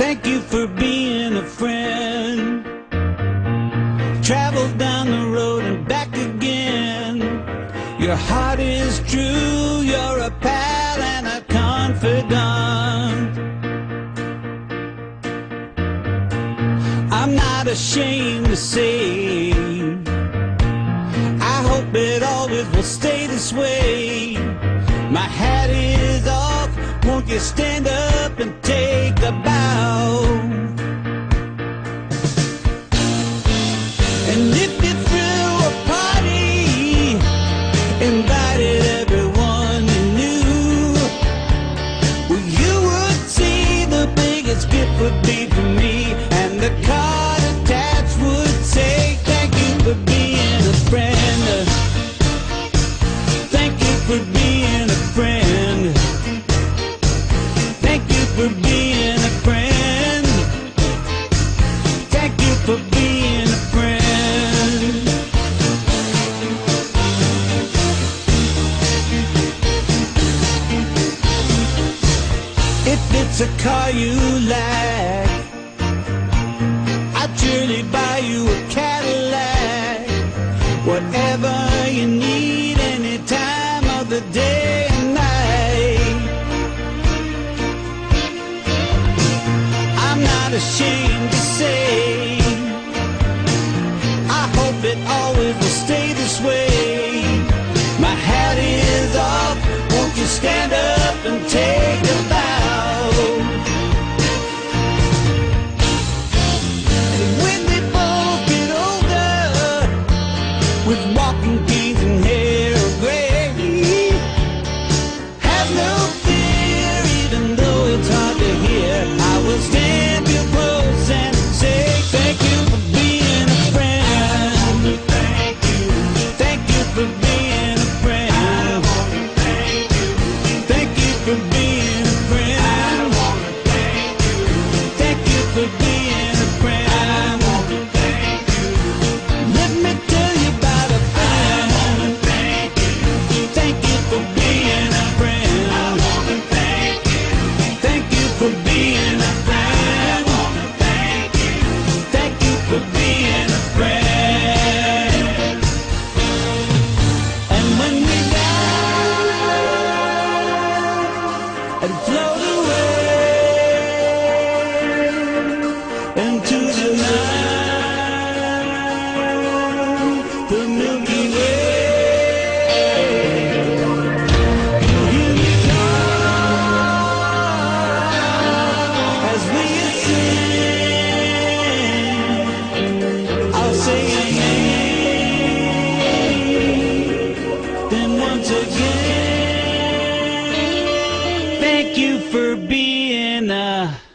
Thank you for being a friend. Travel down the road and back again. Your heart is true, you're a pal and a confidant. I'm not ashamed to say, I hope it always will stay this way. My hat is off, won't you stand up and take a bow? And if you threw a party, invited everyone you knew, well, you would see the biggest gift would be for me, and the card attached would say, thank you for being a friend. Thank you for being a friend. Thank you for being a friend. Thank you for being a friend. If it's a car you like, I'd surely buy you a Cadillac. Whatever you need, any time of the day and night. I'm not ashamed to say, I hope it always will stay this way. My hat is off, won't you stand up and take a bow? And when they both get older, with walking canes and hair gray, have no fear, even though it's hard to hear, I will stand real close and say, thank you for being a friend. Thank you. Thank you for being a friend. I wanna thank you. Thank you for being a friend. I wanna thank you. Thank you for being a friend. I wanna thank you. Let me tell you about a friend. I wanna thank you. Thank you for being a friend. I wanna thank you. Thank you for being a friend. I wanna thank you. Thank you for being a friend. And when we die and float away into the night, the Milky Way, you'll hear me call as we ascend. I'll say your name, then once again, thank you for being a